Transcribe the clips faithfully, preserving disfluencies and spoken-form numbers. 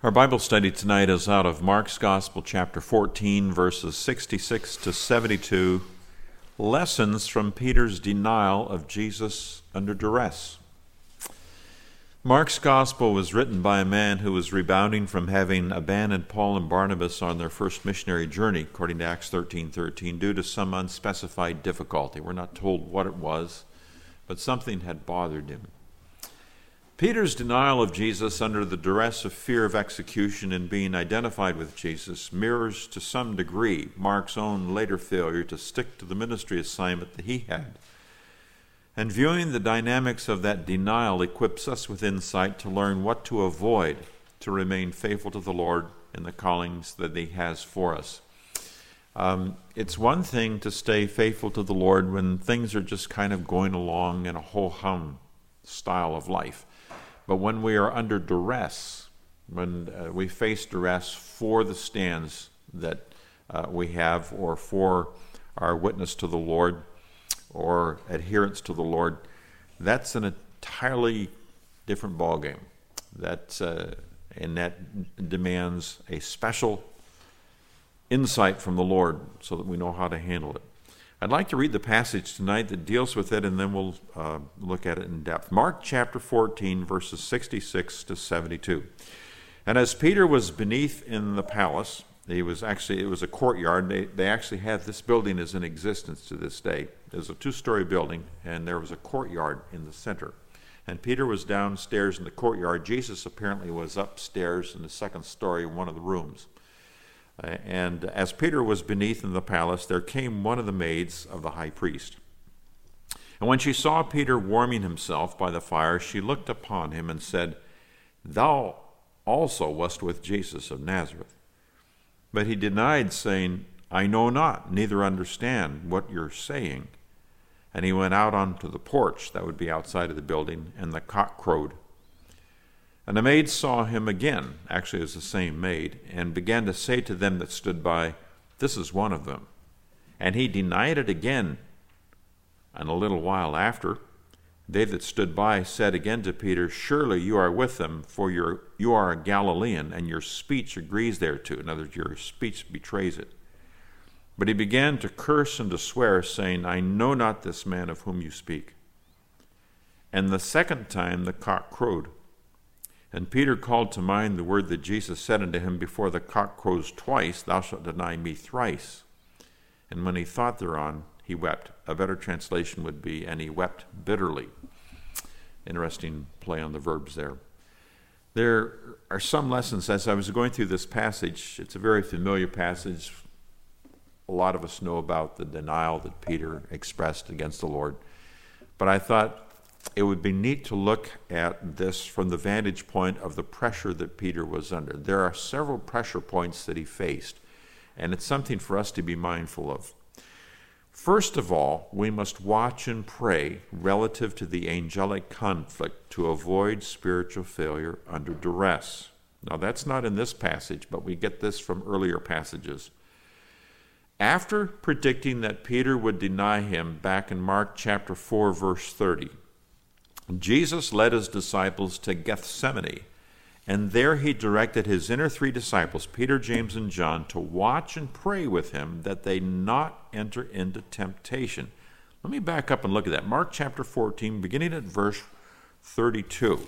Our Bible study tonight is out of Mark's Gospel, chapter fourteen, verses sixty-six to seventy-two, lessons from Peter's denial of Jesus under duress. Mark's Gospel was written by a man who was rebounding from having abandoned Paul and Barnabas on their first missionary journey, according to Acts thirteen thirteen, due to some unspecified difficulty. We're not told what it was, but something had bothered him. Peter's denial of Jesus under the duress of fear of execution and being identified with Jesus mirrors to some degree Mark's own later failure to stick to the ministry assignment that he had. And viewing the dynamics of that denial equips us with insight to learn what to avoid to remain faithful to the Lord and the callings that he has for us. Um, it's one thing to stay faithful to the Lord when things are just kind of going along in a ho-hum style of life. But when we are under duress, when uh, we face duress for the stands that uh, we have or for our witness to the Lord or adherence to the Lord, that's an entirely different ballgame. That's, uh, and that demands a special insight from the Lord so that we know how to handle it. I'd like to read the passage tonight that deals with it, and then we'll uh, look at it in depth. Mark chapter fourteen, verses sixty-six to seventy-two. And as Peter was beneath in the palace, he was actually, it was a courtyard. They, they actually have this building is in existence to this day. It was a two-story building, and there was a courtyard in the center. And Peter was downstairs in the courtyard. Jesus apparently was upstairs in the second story, one of the rooms. And as Peter was beneath in the palace, there came one of the maids of the high priest. And when she saw Peter warming himself by the fire, she looked upon him and said, "Thou also wast with Jesus of Nazareth." But he denied, saying, "I know not, neither understand what you're saying." And he went out onto the porch that would be outside of the building, and the cock crowed. And the maid saw him again, actually it was the same maid, and began to say to them that stood by, "This is one of them." And he denied it again. And a little while after, they that stood by said again to Peter, "Surely you are with them, for you're, you are a Galilean, and your speech agrees thereto." In other words, your speech betrays it. But he began to curse and to swear, saying, "I know not this man of whom you speak." And the second time the cock crowed. And Peter called to mind the word that Jesus said unto him, "Before the cock crows twice, thou shalt deny me thrice." And when he thought thereon, he wept. A better translation would be, "and he wept bitterly." Interesting play on the verbs there. There are some lessons as I was going through this passage. It's a very familiar passage. A lot of us know about the denial that Peter expressed against the Lord. But I thought it would be neat to look at this from the vantage point of the pressure that Peter was under. There are several pressure points that he faced, and it's something for us to be mindful of. First of all, we must watch and pray relative to the angelic conflict to avoid spiritual failure under duress. Now, that's not in this passage, but we get this from earlier passages. After predicting that Peter would deny him back in Mark chapter four, verse thirty, Jesus led his disciples to Gethsemane, and there he directed his inner three disciples, Peter, James, and John, to watch and pray with him that they not enter into temptation. Let me back up and look at that. Mark chapter fourteen, beginning at verse thirty-two.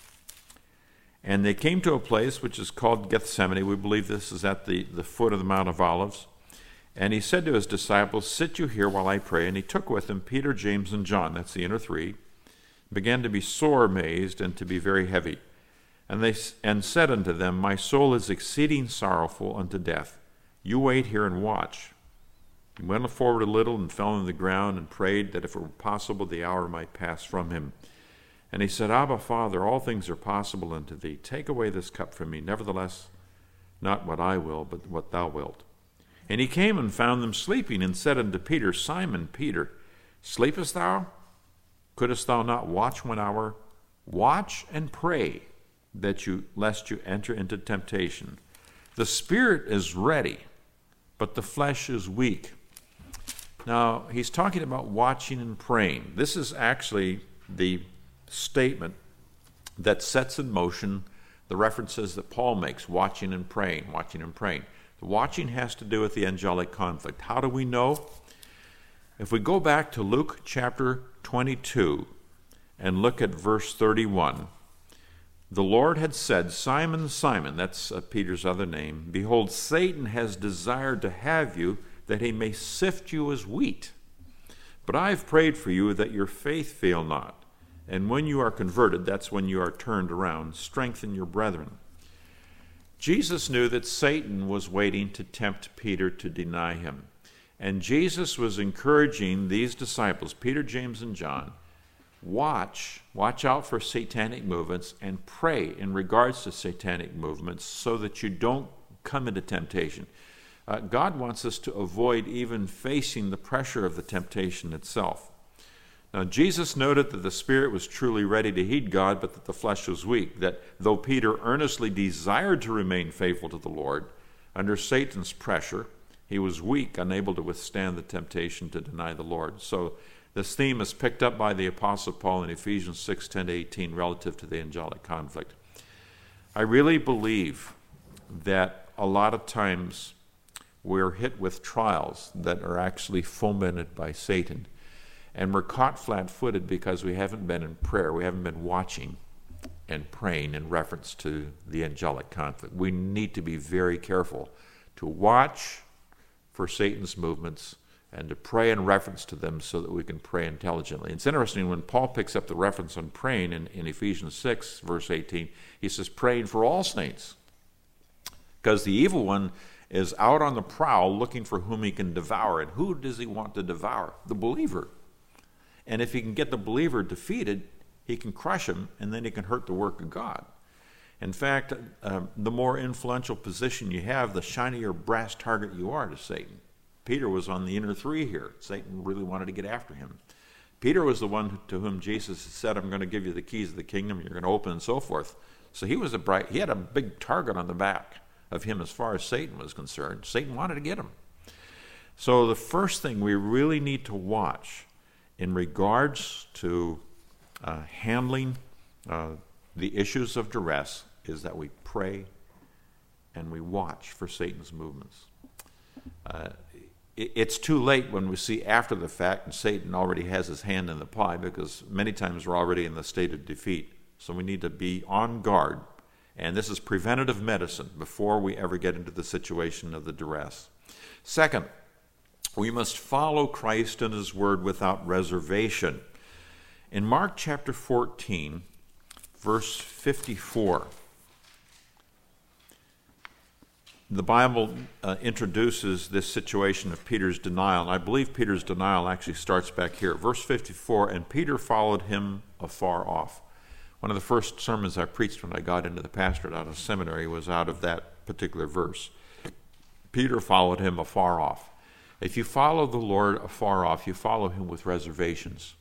And they came to a place which is called Gethsemane. We believe this is at the, the foot of the Mount of Olives. And he said to his disciples, "Sit you here while I pray." And he took with him Peter, James, and John, that's the inner three, began to be sore amazed and to be very heavy. And they and said unto them, "My soul is exceeding sorrowful unto death. You wait here and watch." He went forward a little and fell on the ground and prayed that if it were possible the hour might pass from him. And he said, "Abba, Father, all things are possible unto thee. Take away this cup from me. Nevertheless, not what I will, but what thou wilt." And he came and found them sleeping, and said unto Peter, "Simon Peter, sleepest thou? Couldst thou not watch one hour? Watch and pray, that you lest you enter into temptation. The spirit is ready, but the flesh is weak." Now, he's talking about watching and praying. This is actually the statement that sets in motion the references that Paul makes, watching and praying, watching and praying. The watching has to do with the angelic conflict. How do we know? If we go back to Luke chapter twenty-two and look at verse thirty-one, the Lord had said, Simon, Simon, that's uh, Peter's other name, behold, Satan has desired to have you, that he may sift you as wheat. But I have prayed for you that your faith fail not. And when you are converted, that's when you are turned around, strengthen your brethren. Jesus knew that Satan was waiting to tempt Peter to deny him. And Jesus was encouraging these disciples, Peter, James, and John, watch, watch out for satanic movements and pray in regards to satanic movements so that you don't come into temptation. Uh, God wants us to avoid even facing the pressure of the temptation itself. Now, Jesus noted that the spirit was truly ready to heed God, but that the flesh was weak, that though Peter earnestly desired to remain faithful to the Lord, under Satan's pressure, he was weak, unable to withstand the temptation to deny the Lord. So this theme is picked up by the Apostle Paul in Ephesians six, ten to eighteen relative to the angelic conflict. I really believe that a lot of times we're hit with trials that are actually fomented by Satan. And we're caught flat-footed because we haven't been in prayer. We haven't been watching and praying in reference to the angelic conflict. We need to be very careful to watch for Satan's movements and to pray in reference to them so that we can pray intelligently. It's interesting, when Paul picks up the reference on praying in, in Ephesians six, verse eighteen, he says, praying for all saints. Because the evil one is out on the prowl looking for whom he can devour. And who does he want to devour? The believer. And if he can get the believer defeated, he can crush him, and then he can hurt the work of God. In fact, uh, the more influential position you have, the shinier brass target you are to Satan. Peter was on the inner three here. Satan really wanted to get after him. Peter was the one to whom Jesus said, I'm going to give you the keys of the kingdom, you're going to open and so forth. So he was a bright, he had a big target on the back of him as far as Satan was concerned. Satan wanted to get him. So the first thing we really need to watch in regards to uh, handling uh, the issues of duress is that we pray and we watch for Satan's movements. Uh, it, it's too late when we see after the fact and Satan already has his hand in the pie, because many times we're already in the state of defeat. So we need to be on guard. And this is preventative medicine before we ever get into the situation of the duress. Second, we must follow Christ and his word without reservation. In Mark chapter fourteen, verse fifty-four, the Bible uh, introduces this situation of Peter's denial. And I believe Peter's denial actually starts back here. Verse fifty-four, and Peter followed him afar off. One of the first sermons I preached when I got into the pastorate out of seminary was out of that particular verse. Peter followed him afar off. If you follow the Lord afar off, you follow him with reservations.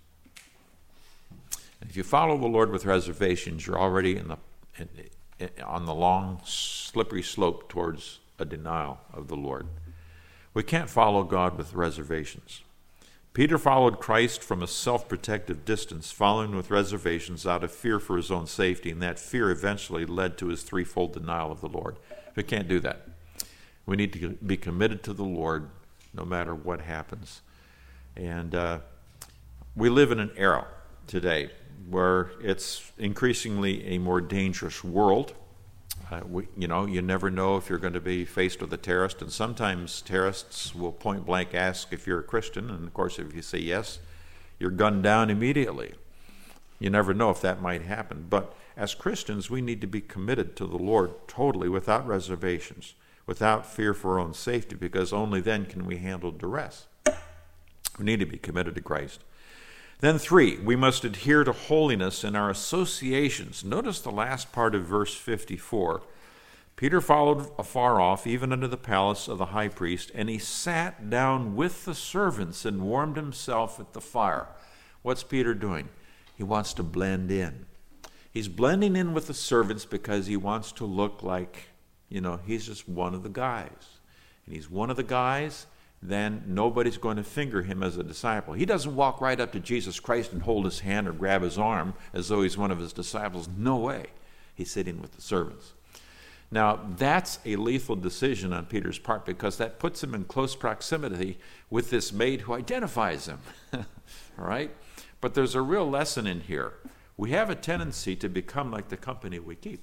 If you follow the Lord with reservations, you're already in the, in, in, on the long, slippery slope towards a denial of the Lord. We can't follow God with reservations. Peter followed Christ from a self-protective distance, following with reservations out of fear for his own safety, and that fear eventually led to his threefold denial of the Lord. We can't do that. We need to be committed to the Lord no matter what happens. And uh, we live in an era today where it's increasingly a more dangerous world. Uh, we, you know, you never know if you're going to be faced with a terrorist, and sometimes terrorists will point blank ask if you're a Christian, and of course if you say yes, you're gunned down immediately. You never know if that might happen. But as Christians, we need to be committed to the Lord totally, without reservations, without fear for our own safety, because only then can we handle duress. We need to be committed to Christ. Then three, we must adhere to holiness in our associations. Notice the last part of verse fifty-four. Peter followed afar off, even unto the palace of the high priest, and he sat down with the servants and warmed himself at the fire. What's Peter doing? He wants to blend in. He's blending in with the servants because he wants to look like, you know, he's just one of the guys. And he's one of the guys, then nobody's going to finger him as a disciple. He doesn't walk right up to Jesus Christ and hold his hand or grab his arm as though he's one of his disciples. No way. He's sitting with the servants. Now, that's a lethal decision on Peter's part because that puts him in close proximity with this maid who identifies him. All right? But there's a real lesson in here. We have a tendency to become like the company we keep.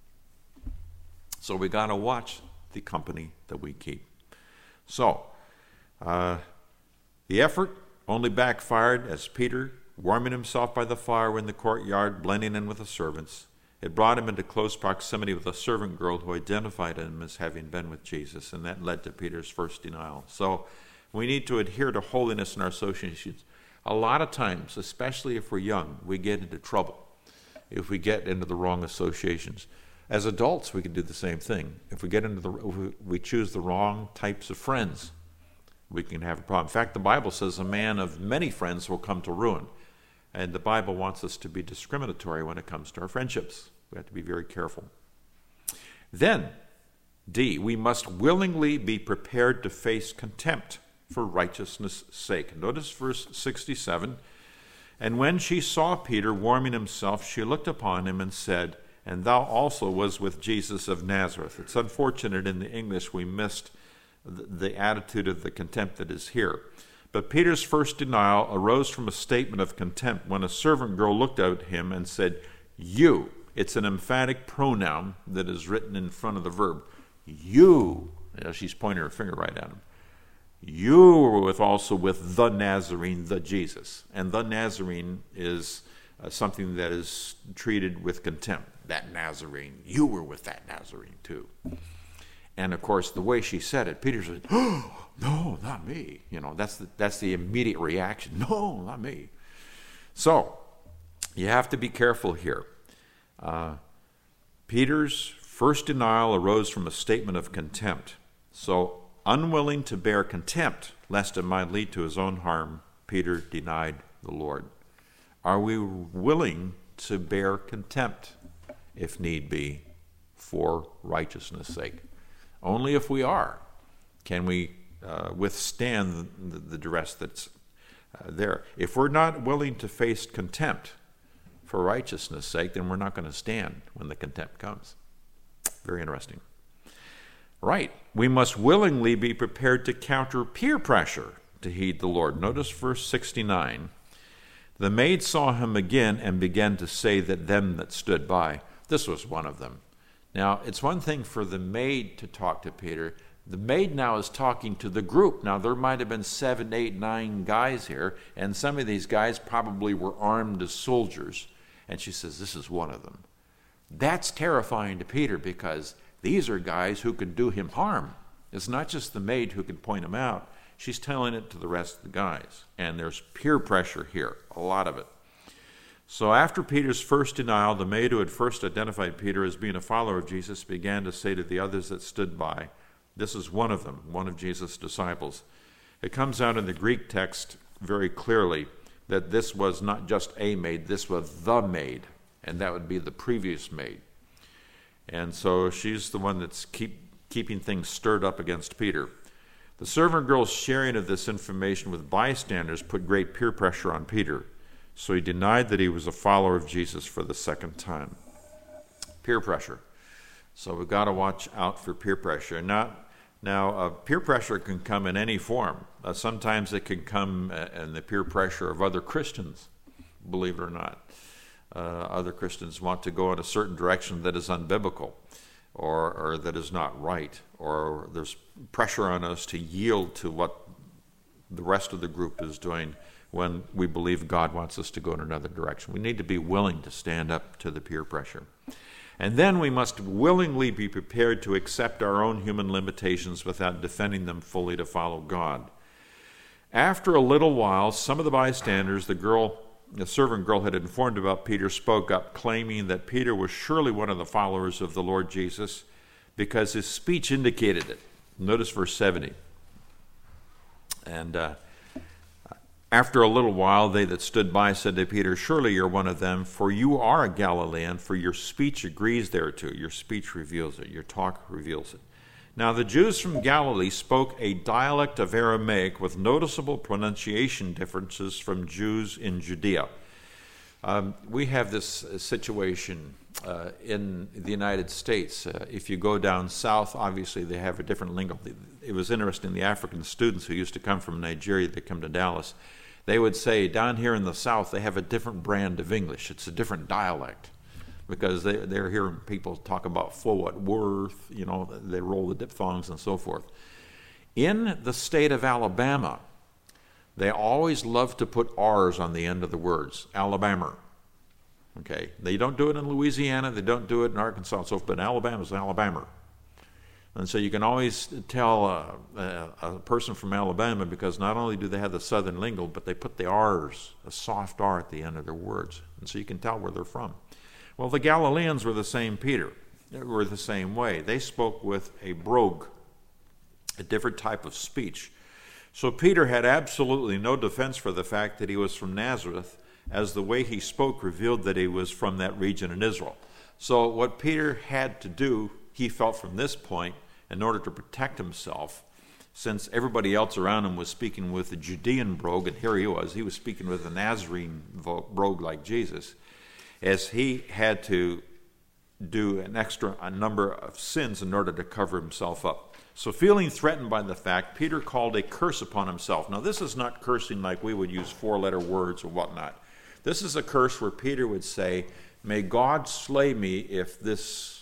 So we got to watch the company that we keep. So, uh, the effort only backfired as Peter, warming himself by the fire in the courtyard, blending in with the servants, it brought him into close proximity with a servant girl who identified him as having been with Jesus, and that led to Peter's first denial. So we need to adhere to holiness in our associations. A lot of times, especially if we're young, we get into trouble if we get into the wrong associations. As adults, we can do the same thing. If we get into the, if we choose the wrong types of friends, we can have a problem. In fact, the Bible says a man of many friends will come to ruin. And the Bible wants us to be discriminatory when it comes to our friendships. We have to be very careful. Then, D, we must willingly be prepared to face contempt for righteousness' sake. Notice verse sixty-seven. And when she saw Peter warming himself, she looked upon him and said, and thou also was with Jesus of Nazareth. It's unfortunate in the English we missed the, the attitude of the contempt that is here. But Peter's first denial arose from a statement of contempt when a servant girl looked at him and said, you. It's an emphatic pronoun that is written in front of the verb. You. You know, she's pointing her finger right at him. You were with also with the Nazarene, the Jesus. And the Nazarene is uh, something that is treated with contempt. That Nazarene. You were with that Nazarene too. And of course, the way she said it, Peter said, oh, no, not me. You know, that's the, that's the immediate reaction. No, not me. So, you have to be careful here. Uh, Peter's first denial arose from a statement of contempt. So, unwilling to bear contempt, lest it might lead to his own harm, Peter denied the Lord. Are we willing to bear contempt, if need be, for righteousness' sake? Only if we are can we uh, withstand the, the duress that's uh, there. If we're not willing to face contempt for righteousness' sake, then we're not going to stand when the contempt comes. Very interesting. Right. We must willingly be prepared to counter peer pressure to heed the Lord. Notice verse sixty-nine. The maid saw him again and began to say that them that stood by. This was one of them. Now, it's one thing for the maid to talk to Peter. The maid now is talking to the group. Now, there might have been seven, eight, nine guys here, and some of these guys probably were armed as soldiers. And she says, this is one of them. That's terrifying to Peter because these are guys who could do him harm. It's not just the maid who can point him out. She's telling it to the rest of the guys. And there's peer pressure here, a lot of it. So after Peter's first denial, the maid who had first identified Peter as being a follower of Jesus began to say to the others that stood by, this is one of them, one of Jesus' disciples. It comes out in the Greek text very clearly that this was not just a maid, this was the maid, and that would be the previous maid. And so she's the one that's keep, keeping things stirred up against Peter. The servant girl's sharing of this information with bystanders put great peer pressure on Peter. So he denied that he was a follower of Jesus for the second time. Peer pressure. So we've got to watch out for peer pressure. Now, now uh, peer pressure can come in any form. Uh, sometimes it can come uh, in the peer pressure of other Christians, believe it or not. Uh, other Christians want to go in a certain direction that is unbiblical or, or that is not right, or there's pressure on us to yield to what the rest of the group is doing when we believe God wants us to go in another direction. We need to be willing to stand up to the peer pressure. And then we must willingly be prepared to accept our own human limitations without defending them fully to follow God. After a little while, some of the bystanders, the girl, the servant girl had informed about Peter, spoke up, claiming that Peter was surely one of the followers of the Lord Jesus because his speech indicated it. Notice verse seventy. And uh, after a little while, they that stood by said to Peter, surely you're one of them, for you are a Galilean, for your speech agrees thereto. Your speech reveals it. Your talk reveals it. Now the Jews from Galilee spoke a dialect of Aramaic with noticeable pronunciation differences from Jews in Judea. Um, we have this situation uh, in the United States. Uh, if you go down south, obviously they have a different lingo. It was interesting, the African students who used to come from Nigeria, they come to Dallas, they would say down here in the south they have a different brand of English. It's a different dialect because they, they're hearing people talk about for what worth, you know, they roll the diphthongs and so forth. In the state of Alabama, they always love to put R's on the end of the words, Alabama. Okay, they don't do it in Louisiana, they don't do it in Arkansas, and so forth, but Alabama's Alabama. And so you can always tell a, a, a person from Alabama because not only do they have the southern lingo, but they put the R's, a soft R at the end of their words. And so you can tell where they're from. Well, the Galileans were the same Peter, were the same way. They spoke with a brogue, a different type of speech. So Peter had absolutely no defense for the fact that he was from Nazareth, as the way he spoke revealed that he was from that region in Israel. So what Peter had to do, he felt from this point, in order to protect himself, since everybody else around him was speaking with the Judean brogue, and here he was, he was speaking with a Nazarene brogue like Jesus, as he had to do an extra a number of sins in order to cover himself up. So feeling threatened by the fact, Peter called a curse upon himself. Now this is not cursing like we would use four-letter words or whatnot. This is a curse where Peter would say, may God slay me if this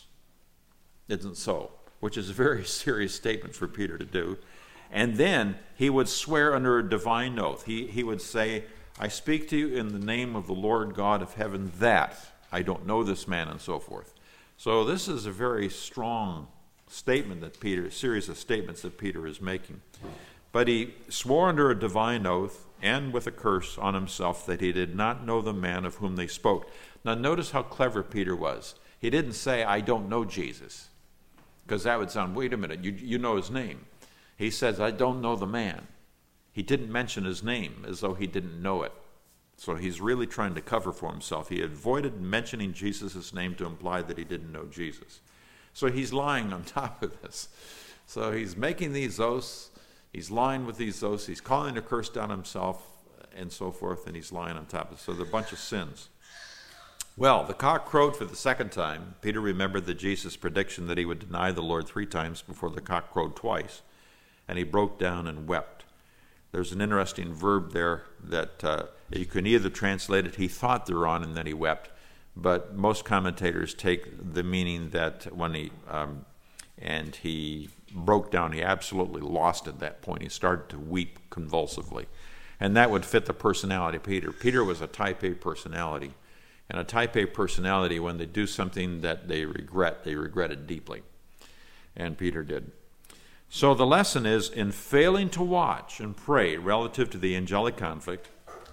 isn't so, which is a very serious statement for Peter to do. And then he would swear under a divine oath. He, he would say, I speak to you in the name of the Lord God of heaven that I don't know this man, and so forth. So this is a very strong statement that Peter, a series of statements that Peter is making. But he swore under a divine oath and with a curse on himself that he did not know the man of whom they spoke. Now notice how clever Peter was. He didn't say, I don't know Jesus, because that would sound, wait a minute, you, you know his name. He says, I don't know the man. He didn't mention his name as though he didn't know it. So he's really trying to cover for himself. He avoided mentioning Jesus' name to imply that he didn't know Jesus. So he's lying on top of this. So he's making these oaths, he's lying with these oaths, he's calling a curse down himself, and so forth, and he's lying on top of it. So they're a bunch of sins. Well, the cock crowed for the second time. Peter remembered the Jesus prediction that he would deny the Lord three times before the cock crowed twice, and he broke down and wept. There's an interesting verb there that uh, you can either translate it, he thought thereon, and then he wept. But most commentators take the meaning that when he, um, and he broke down, he absolutely lost at that point. He started to weep convulsively. And that would fit the personality of Peter. Peter was a type A personality. And a type A personality, when they do something that they regret, they regret it deeply. And Peter did. So the lesson is, in failing to watch and pray relative to the angelic conflict,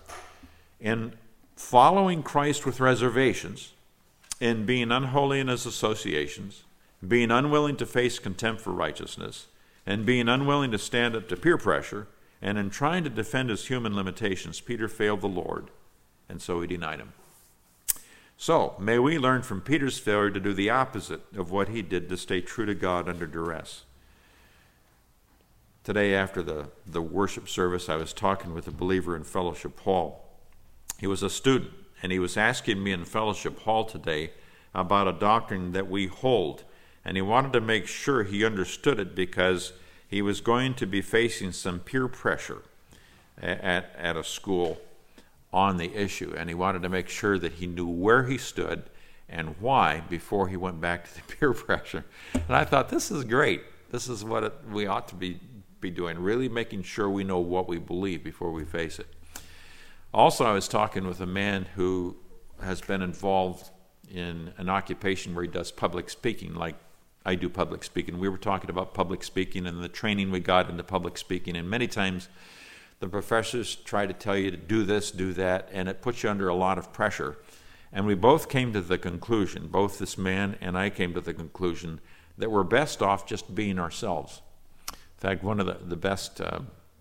in following Christ with reservations, in being unholy in his associations, being unwilling to face contempt for righteousness, and being unwilling to stand up to peer pressure, and in trying to defend his human limitations, Peter failed the Lord, and so he denied him. So, may we learn from Peter's failure to do the opposite of what he did to stay true to God under duress. Today, after the, the worship service, I was talking with a believer in Fellowship Hall. He was a student, and he was asking me in Fellowship Hall today about a doctrine that we hold, and he wanted to make sure he understood it because he was going to be facing some peer pressure at, at a school on the issue, and he wanted to make sure that he knew where he stood and why before he went back to the peer pressure. And I thought, this is great. This is what it, we ought to be, be doing, really making sure we know what we believe before we face it. Also, I was talking with a man who has been involved in an occupation where he does public speaking, like I do public speaking. We were talking about public speaking and the training we got into public speaking, and many times the professors try to tell you to do this, do that, and it puts you under a lot of pressure. And we both came to the conclusion, both this man and I came to the conclusion, that we're best off just being ourselves. In fact, one of the, the best uh,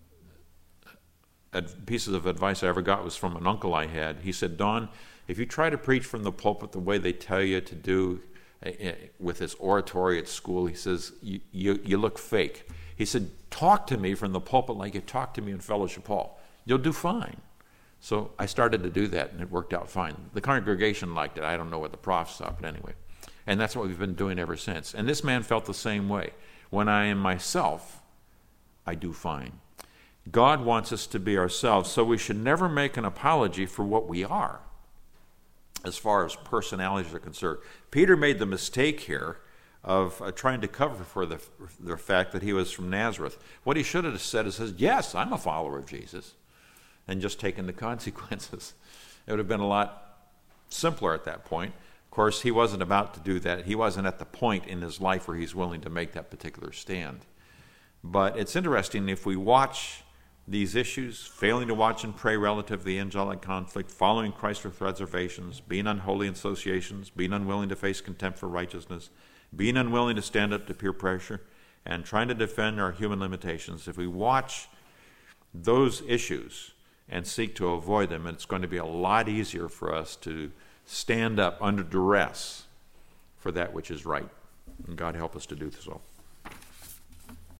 pieces of advice I ever got was from an uncle I had. He said, Don, if you try to preach from the pulpit the way they tell you to do uh, with this oratory at school, he says, you, you, you look fake. He said, talk to me from the pulpit like you talk to me in Fellowship Hall. You'll do fine. So I started to do that, and it worked out fine. The congregation liked it. I don't know what the profs thought, but anyway. And that's what we've been doing ever since. And this man felt the same way. When I am myself, I do fine. God wants us to be ourselves, so we should never make an apology for what we are as far as personalities are concerned. Peter made the mistake here of uh, trying to cover for the, the fact that he was from Nazareth. What he should have said is, yes, I'm a follower of Jesus, and just taken the consequences. It would have been a lot simpler at that point. Of course, he wasn't about to do that. He wasn't at the point in his life where he's willing to make that particular stand. But it's interesting, if we watch these issues, failing to watch and pray relative to the angelic conflict, following Christ with reservations, being unholy in associations, being unwilling to face contempt for righteousness, being unwilling to stand up to peer pressure, and trying to defend our human limitations, if we watch those issues and seek to avoid them, it's going to be a lot easier for us to stand up under duress for that which is right. And God help us to do so.